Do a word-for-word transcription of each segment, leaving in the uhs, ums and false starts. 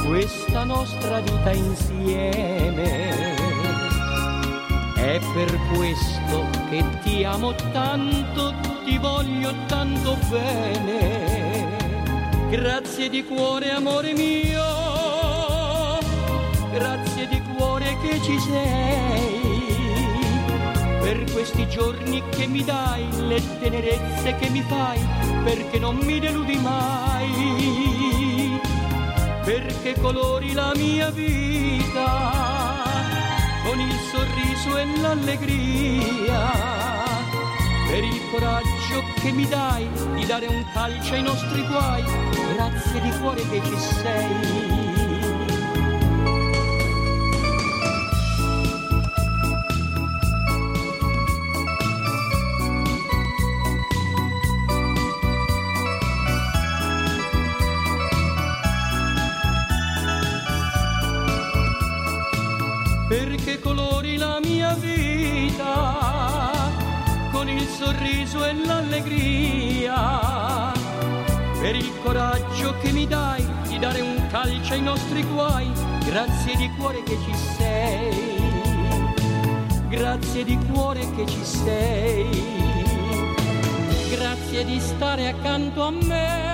questa nostra vita insieme. È per questo che ti amo tanto, ti voglio tanto bene. Grazie di cuore, amore mio, grazie di cuore che ci sei, per questi giorni che mi dai, le tenerezze che mi fai, perché non mi deludi mai, perché colori la mia vita con il sorriso e l'allegria, per il coraggio che mi dai di dare un calcio ai nostri guai. Grazie di cuore che ci sei. Perché colori la mia vita con il sorriso e l'allegria, per il coraggio che mi dai di dare un calcio ai nostri guai. Grazie di cuore che ci sei, grazie di cuore che ci sei, grazie di stare accanto a me.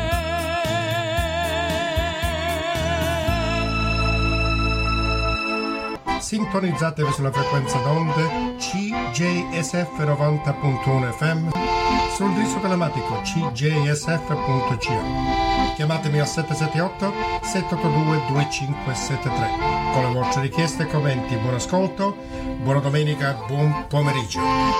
Sintonizzatevi sulla frequenza d'onde C J S F novanta punto uno F M, sul disco telematico c j s f punto c a. Chiamatemi al sette sette otto sette otto due due cinque sette tre con le vostre richieste e commenti. Buon ascolto, buona domenica, buon pomeriggio.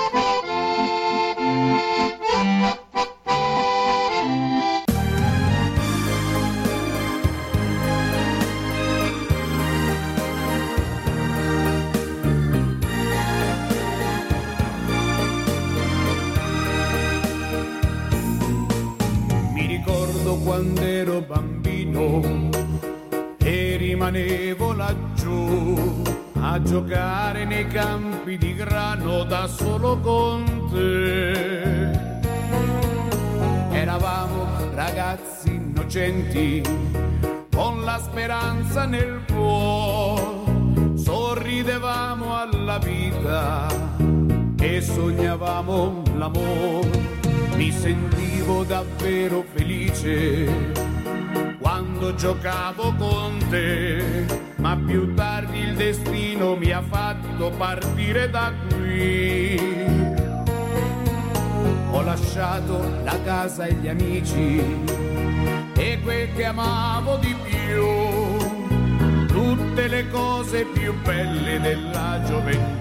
Quando ero bambino e rimanevo laggiù a giocare nei campi di grano da solo con te. Eravamo ragazzi innocenti con la speranza nel cuore, sorridevamo alla vita e sognavamo l'amore. Mi sentivo davvero felice quando giocavo con te, ma più tardi il destino mi ha fatto partire da qui. Ho lasciato la casa e gli amici e quel che amavo di più, tutte le cose più belle della gioventù.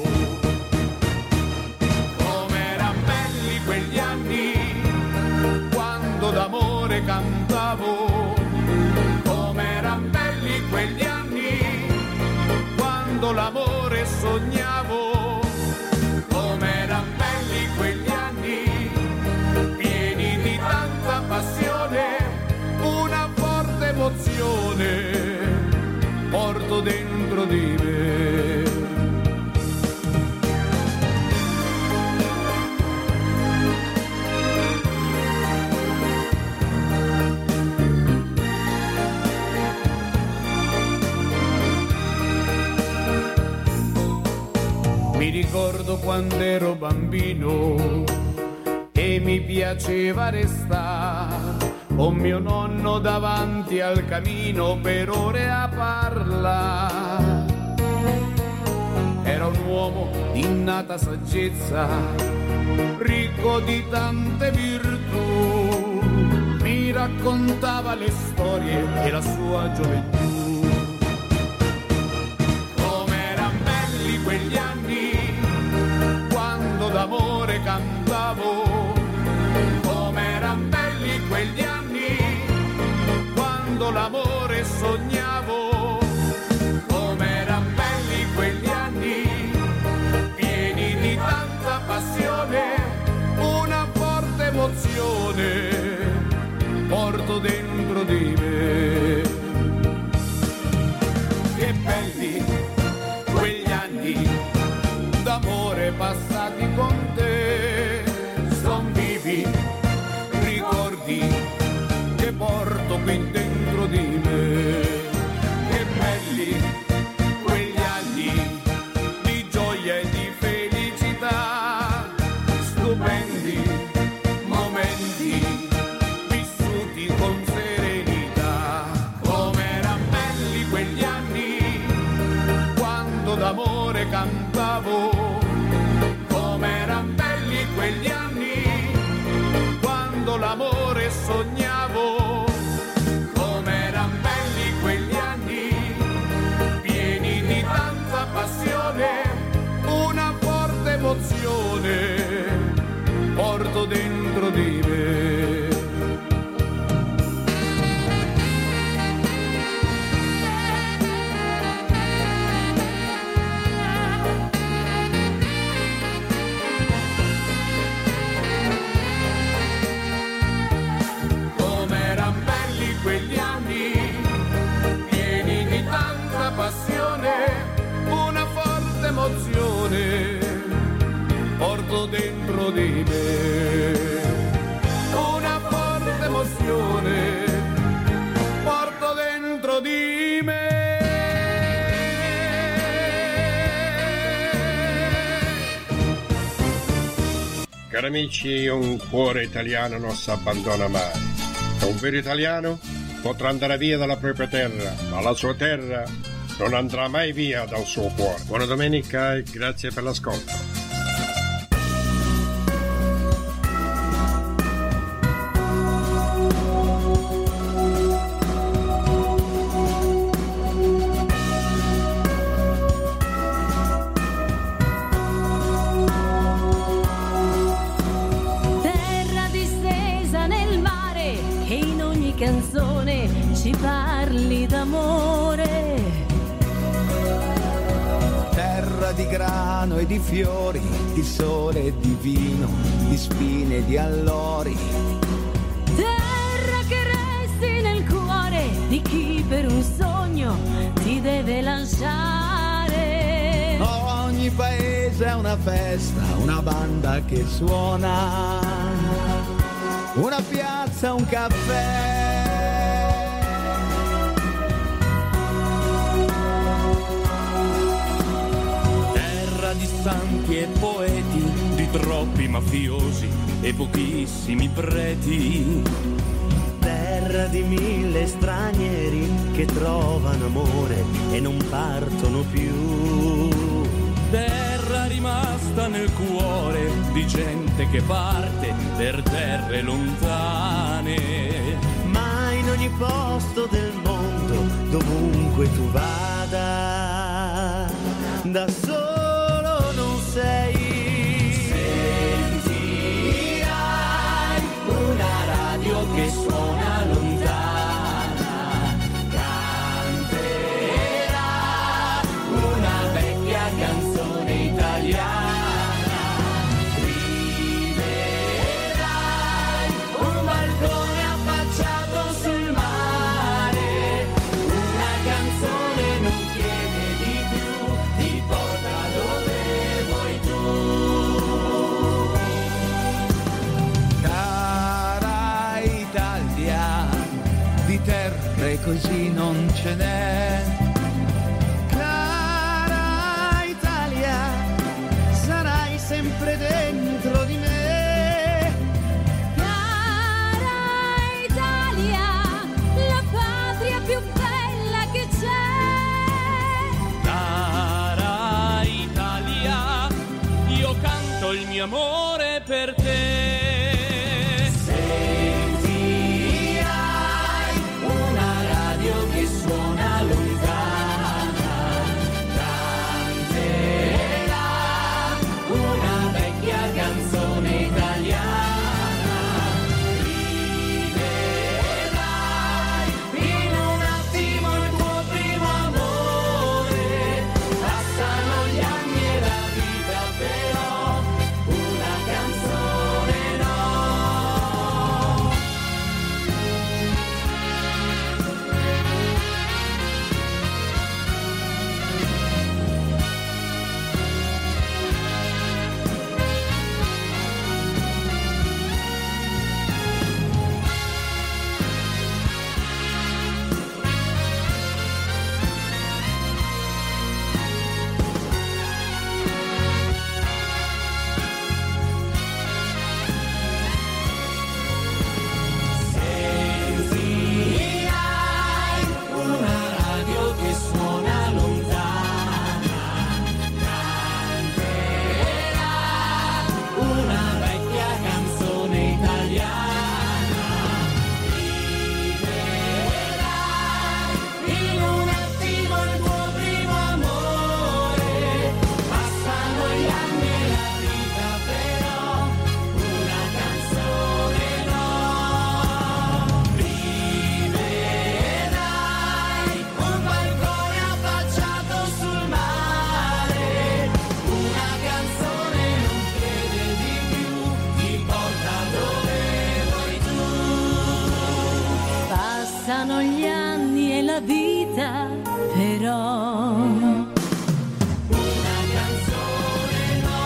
Quegli anni, quando d'amore cantavo, com'eran belli quegli anni, quando l'amore sognavo, com'eran belli quegli anni, pieni di tanta passione, una forte emozione porto dentro di me. Mi ricordo quando ero bambino e mi piaceva restare con mio nonno davanti al camino per ore a parlare. Era un uomo di innata saggezza, ricco di tante virtù, mi raccontava le storie e la sua gioventù. Quegli anni, quando d'amore cantavo, com'eran belli quegli anni, quando l'amore sognavo, com'eran belli quegli anni, pieni di tanta passione, una forte emozione porto dentro di me. Che belli quegli anni d'amore passati con te, son vivi ricordi che porto qui dentro di me. cantavo, com'eran belli quegli anni, quando l'amore sognavo, com'eran belli quegli anni, pieni di tanta passione, una forte emozione porto dentro di me. Una forte emozione porto dentro di me, una forte emozione porto dentro di me. Cari amici, un cuore italiano non si abbandona mai. Un vero italiano potrà andare via dalla propria terra, ma la sua terra non andrà mai via dal suo cuore. Buona domenica e grazie per l'ascolto. Terra distesa nel mare e in ogni canzone ci parli d'amore. Terra di grano e di fiori, di sole e di vino, di spine e di allori. Terra che resti nel cuore di chi per un sogno ti deve lasciare. Ogni paese è una festa, una banda che suona, una piazza, un caffè. Di santi e poeti, di troppi mafiosi e pochissimi preti. Terra di mille stranieri che trovano amore e non partono più. Terra rimasta nel cuore di gente che parte per terre lontane. Ma in ogni posto del mondo, dovunque tu vada, da solo sei. Sentirai una radio che suona lontana, canterà una vecchia canzone italiana, rivedrai un balcone affacciato sul mare, una canzone non chiede di più, ti porta dove vuoi tu. Cara Italia, di terre così non ce n'è. Cara Italia, sarai sempre dentro di me. Cara Italia, la patria più bella che c'è. Cara Italia, io canto il mio amore per te. Sentirai una radio che suona lontana, canterà una vecchia canzone italiana, rivedrai in un attimo il tuo primo amore, passano gli anni e la vita però una canzone vita, però Una canzone no.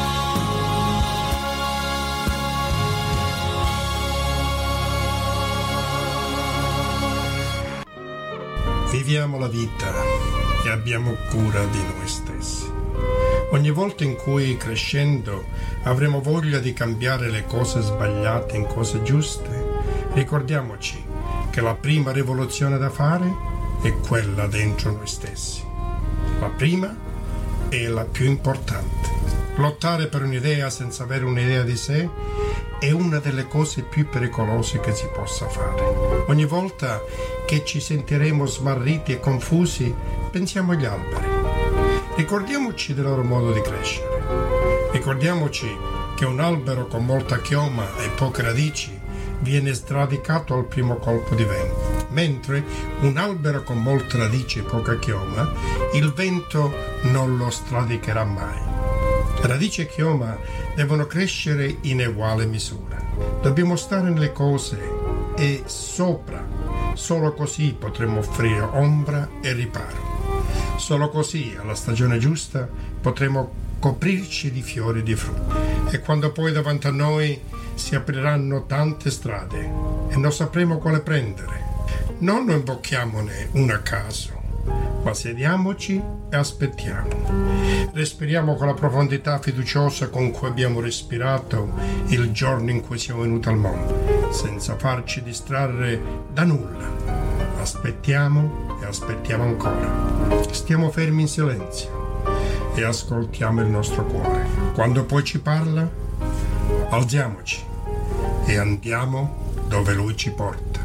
Viviamo la vita e abbiamo cura di noi stessi. Ogni volta in cui, crescendo, avremo voglia di cambiare le cose sbagliate in cose giuste, ricordiamoci che la prima rivoluzione da fare è quella dentro noi stessi. La prima è la più importante. Lottare per un'idea senza avere un'idea di sé è una delle cose più pericolose che si possa fare. Ogni volta che ci sentiremo smarriti e confusi, pensiamo agli alberi. Ricordiamoci del loro modo di crescere. Ricordiamoci che un albero con molta chioma e poche radici viene sradicato al primo colpo di vento, mentre un albero con molte radici e poca chioma, il vento non lo stradicherà mai. Radici e chioma devono crescere in uguale misura. Dobbiamo stare nelle cose e sopra. Solo così potremo offrire ombra e riparo. Solo così, alla stagione giusta, potremo coprirci di fiori e di frutti. E quando poi davanti a noi si apriranno tante strade e non sapremo quale prendere, non imbocchiamone una a caso, ma sediamoci e aspettiamo. Respiriamo con la profondità fiduciosa con cui abbiamo respirato il giorno in cui siamo venuti al mondo, senza farci distrarre da nulla. Aspettiamo e aspettiamo ancora. Stiamo fermi in silenzio e ascoltiamo il nostro cuore. Quando poi ci parla, alziamoci e andiamo dove lui ci porta.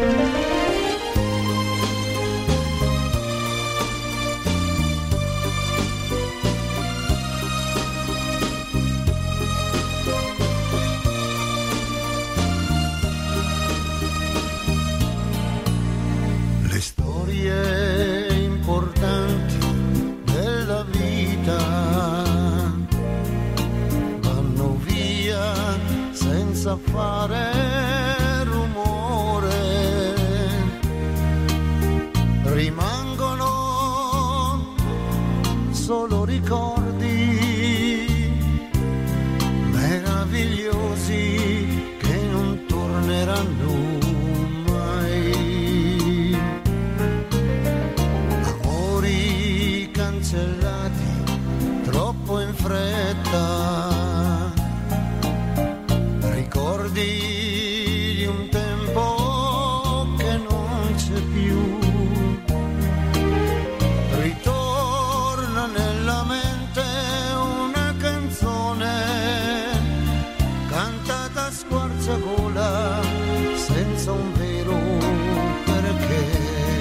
Le storie importanti della vita vanno via senza fare rumore, rimangono solo ricordi meravigliosi che non torneranno mai. Amori cancellati troppo in fretta, ricordi di un tempo che non c'è più. Ritorna nella mente una canzone cantata a squarciagola senza un vero perché.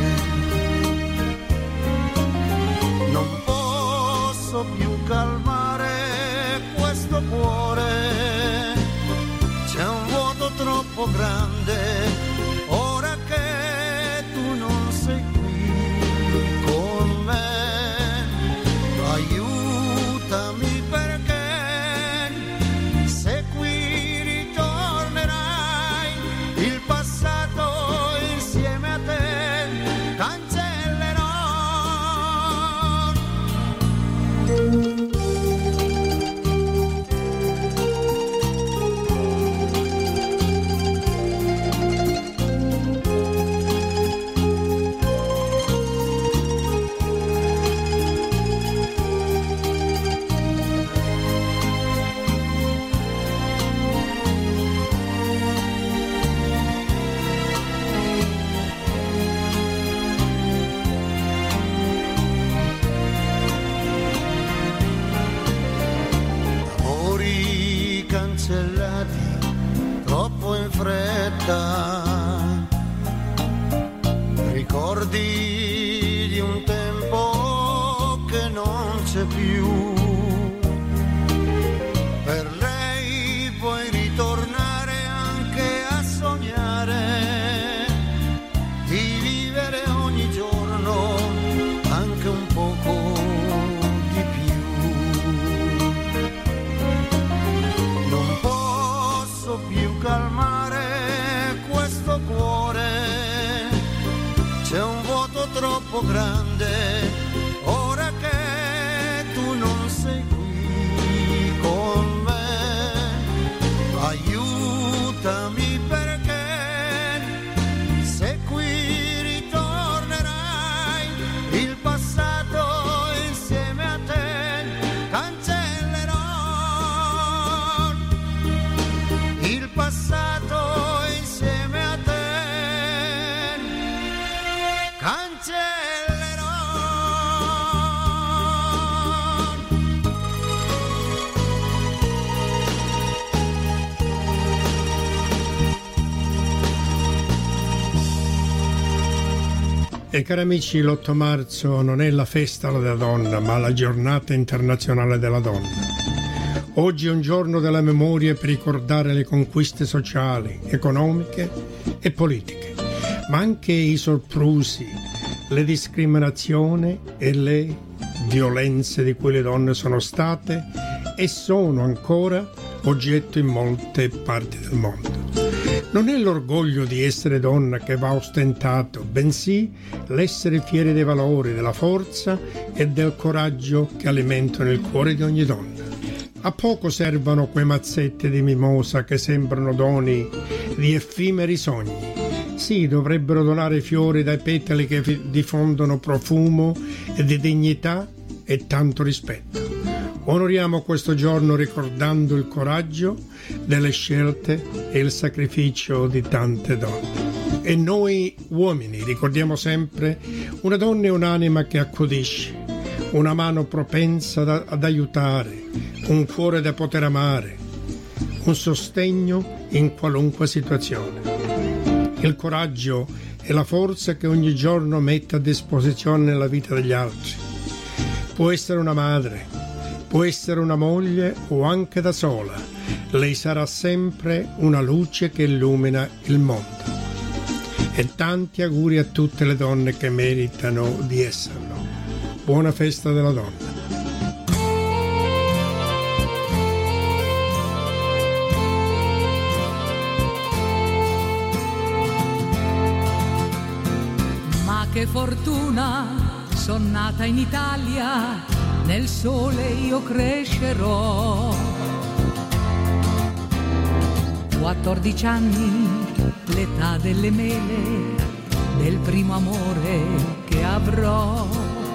Non posso più calmare questo cuore, c'è un vuoto troppo grande ora che tu non sei qui con me. Aiutami perché se qui ritornerai il passato insieme a te cancellerò. Amori cancellati troppo in fretta, ricordi di un tempo che non c'è più. Per lei puoi ritornare anche a sognare di vivere ogni giorno anche un poco di più. Non posso più calmare questo cuore, c'è un vuoto troppo troppo grande, ora che tu non sei qui con me, aiutami perché se qui ritornerai il passato insieme a te cancellerò, il passato insieme a te cancellerò. E cari amici, l'otto marzo non è la festa della donna, ma la giornata internazionale della donna. Oggi è un giorno della memoria per ricordare le conquiste sociali, economiche e politiche, ma anche i soprusi, le discriminazioni e le violenze di cui le donne sono state e sono ancora oggetto in molte parti del mondo. Non è l'orgoglio di essere donna che va ostentato, bensì l'essere fieri dei valori, della forza e del coraggio che alimentano il cuore di ogni donna. A poco servono quei mazzetti di mimosa che sembrano doni di effimeri sogni. Sì, dovrebbero donare fiori dai petali che diffondono profumo e di dignità e tanto rispetto. Onoriamo questo giorno ricordando il coraggio delle scelte e il sacrificio di tante donne. E noi uomini ricordiamo sempre: una donna è un'anima che accudisce, una mano propensa ad, ad aiutare, un cuore da poter amare, un sostegno in qualunque situazione. Il coraggio è la forza che ogni giorno mette a disposizione nella vita degli altri. Può essere una madre, può essere una moglie o anche da sola. Lei sarà sempre una luce che illumina il mondo. E tanti auguri a tutte le donne che meritano di esserlo. Buona festa della donna. Ma che fortuna, son nata in Italia, nel sole io crescerò. quattordici anni, l'età delle mele, del primo amore che avrò.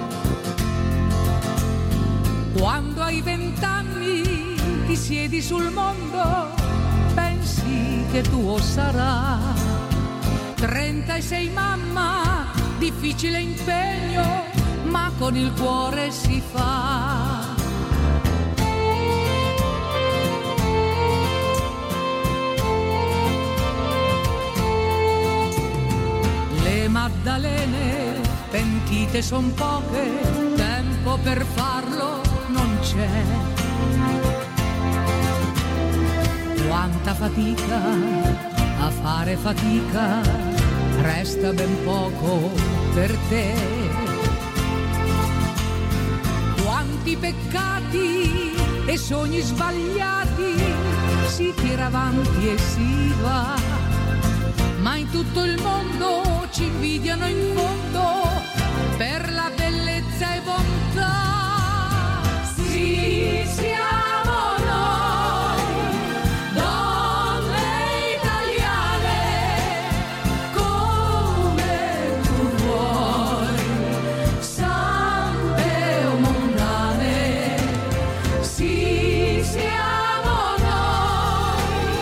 Quando hai vent'anni ti siedi sul mondo, pensi che tuo sarà. trentasei mamma, difficile impegno, ma con il cuore si fa. Le Maddalene pentite son poche, tempo per farlo non c'è. Quanta fatica a fare fatica, resta ben poco per te. Quanti peccati e sogni sbagliati, si tira avanti e si va, ma in tutto il mondo ci invidiano in fondo per la bellezza e bontà. Sì, siamo noi, donne italiane, come tu vuoi, sante o mondane. Sì, siamo noi,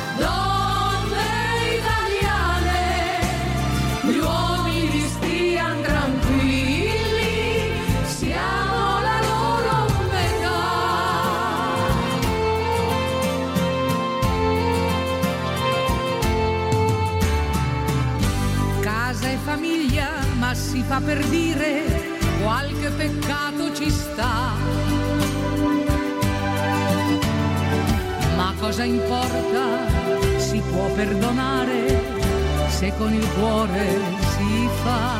donne italiane, gli uomini stiano tranquilli, siamo la loro metà. Casa e famiglia, ma si fa per dire, qualche peccato ci sta. Ma cosa importa, si può perdonare se con il cuore si fa.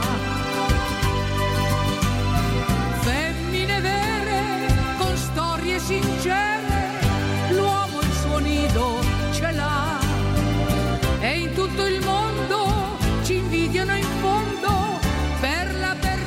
Femmine vere, con storie sincere, l'uomo il suo nido ce l'ha. E in tutto il mondo ci invidiano in fondo per la persona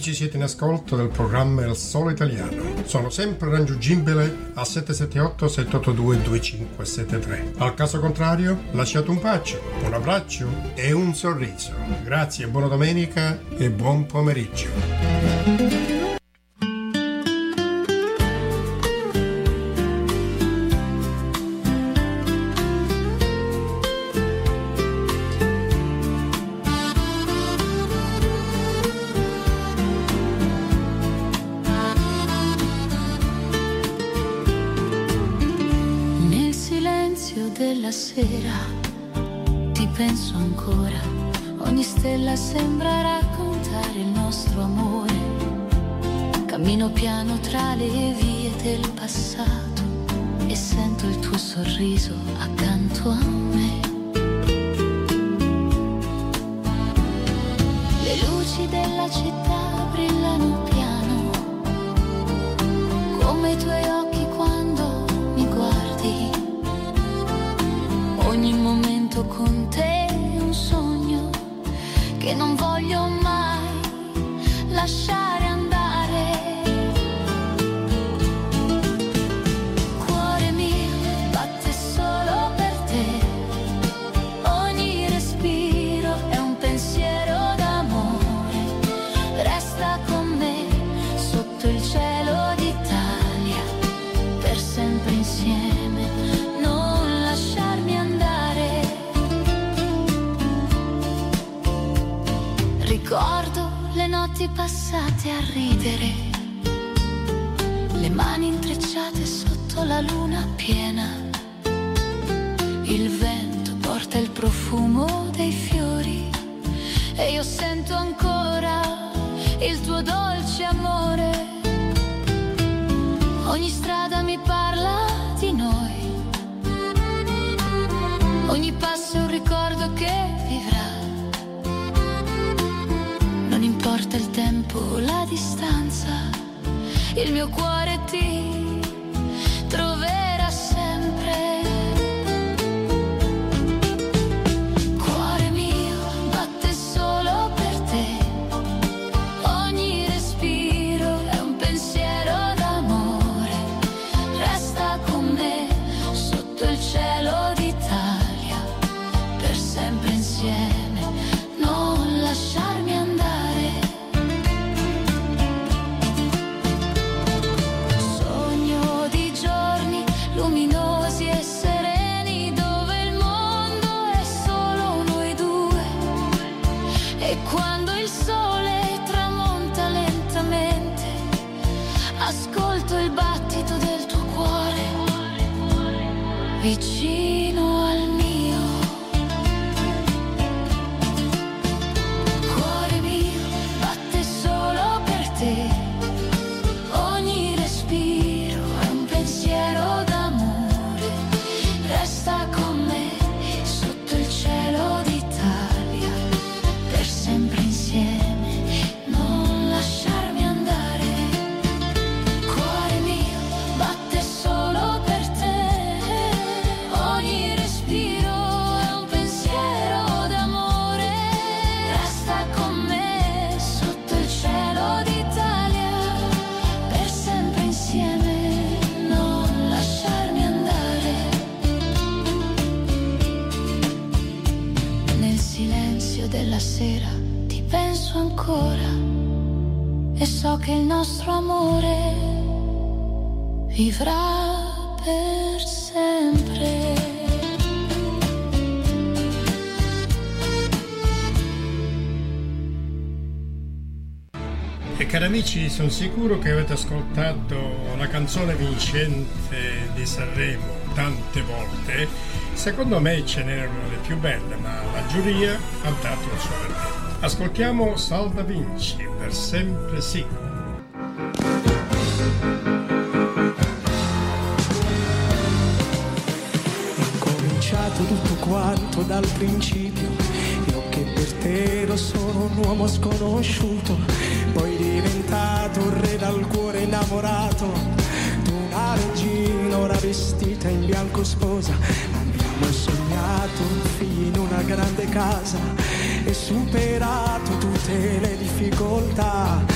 amici, siete in ascolto del programma Il Solo Italiano. Sono sempre raggiungibile al sette sette otto sette otto due due cinque sette tre. Al caso contrario, lasciate un bacio, un abbraccio e un sorriso. Grazie, buona domenica e buon pomeriggio. Sera ti penso ancora, ogni stella sembra raccontare il nostro amore. Cammino piano tra le vie del passato e sento il tuo sorriso accanto a me. Le luci della città brillano piano come i tuoi occhi quando mi guardi. Ogni momento con te è un sogno che non voglio mai lasciare andare. Cuore mio batte solo per te, ogni respiro è un pensiero d'amore. Resta con me sotto il cielo d'Italia, per sempre insieme, non lasciarmi andare. Ricordo le notti passate a ridere, le mani intrecciate sotto la luna piena. Il vento porta il profumo dei fiori e io sento ancora il tuo dolce amore. Ogni strada mi parla di noi, ogni passo è un ricordo che vivrà. Non importa il tempo, la distanza, il mio cuore ti troverà sempre. Cuore mio batte solo per te, ogni respiro è un pensiero d'amore. Resta con me sotto il cielo d'Italia, per sempre insieme, non lasciarmi andare. Sogno di giorni luminosi e sereni, dove il mondo è solo noi due, e quando il sole tramonta lentamente ascolto il battito del tuo cuore vicino al mio. Cuore mio batte solo per te, ogni respiro è un pensiero d'amore. Resta con me sotto il cielo d'Italia, per sempre insieme, non lasciarmi andare. Cuore mio batte solo per te, ogni respiro è un pensiero d'amore. Resta con me sotto il cielo d'Italia, per sempre insieme, non lasciarmi andare. Nel silenzio della sera ti penso ancora e so che il nostro amore vivrà per sempre. E cari amici, sono sicuro che avete ascoltato la canzone vincente di Sanremo tante volte. Secondo me ce n'erano le più belle, ma la giuria ha dato il suo verdetto. Ascoltiamo Salva Vinci, Per sempre sì. È cominciato tutto quanto dal principio, io che per te ero solo un uomo sconosciuto, poi diventato un re dal cuore innamorato, tu una regina ora vestita in bianco sposa. Abbiamo sognato figli in una grande casa e superato tutte le difficoltà,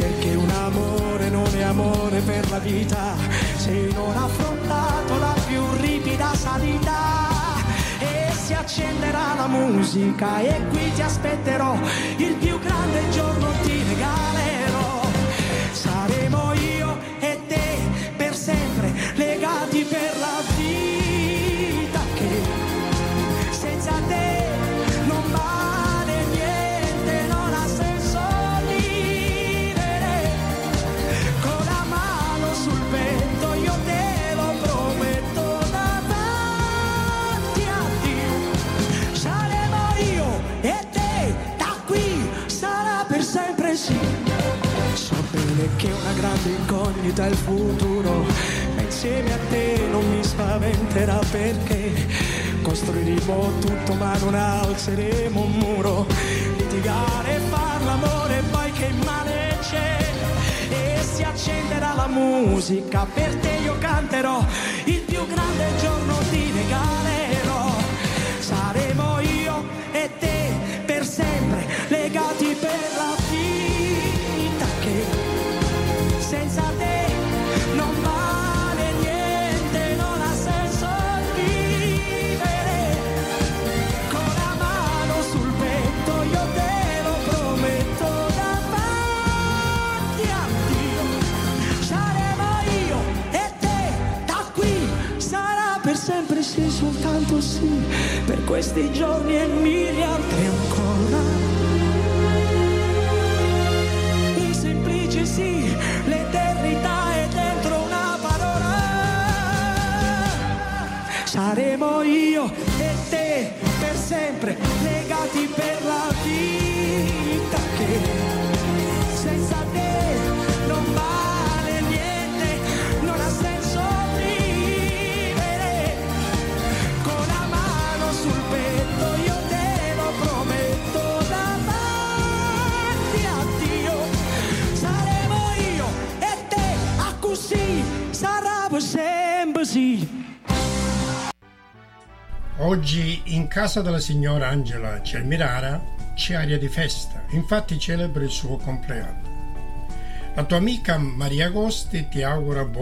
perché un amore non è amore per la vita se non ha affrontato la più ripida salita. E si accenderà la musica e qui ti aspetterò, il più grande giorno ti regalerò. Saremo io e te per sempre legati per la vita, che senza te non vale niente, non ha senso vivere. Con la mano sul petto io te lo prometto davanti a Dio. Saremo io e te, da qui sarà per sempre sì. So bene che una grande incognita è il futuro, ma insieme a te non mi spaventerà, perché costruiremo tutto ma non alzeremo un muro. Litigare, far l'amore, poi che male c'è. E si accenderà la musica, per te io canterò, il più grande giorno ti regalerò. Saremo io e te per sempre legati per la vita, che senza te non vale niente, non ha senso vivere. Con la mano sul petto io te lo prometto davanti a Dio. Saremo io e te, da qui sarà per sempre sì, soltanto sì, per questi giorni e mille altri ancora. Sì, l'eternità è dentro una parola. Saremo io e te per sempre legati per la vita, che senza te non vale niente, non ha senso vivere. Con la mano sul petto io te lo prometto davanti a Dio. Sì, sarà per sempre sì. Oggi in casa della signora Angela Cermirara c'è aria di festa, infatti celebra il suo compleanno. La tua amica Maria Agosti ti augura buon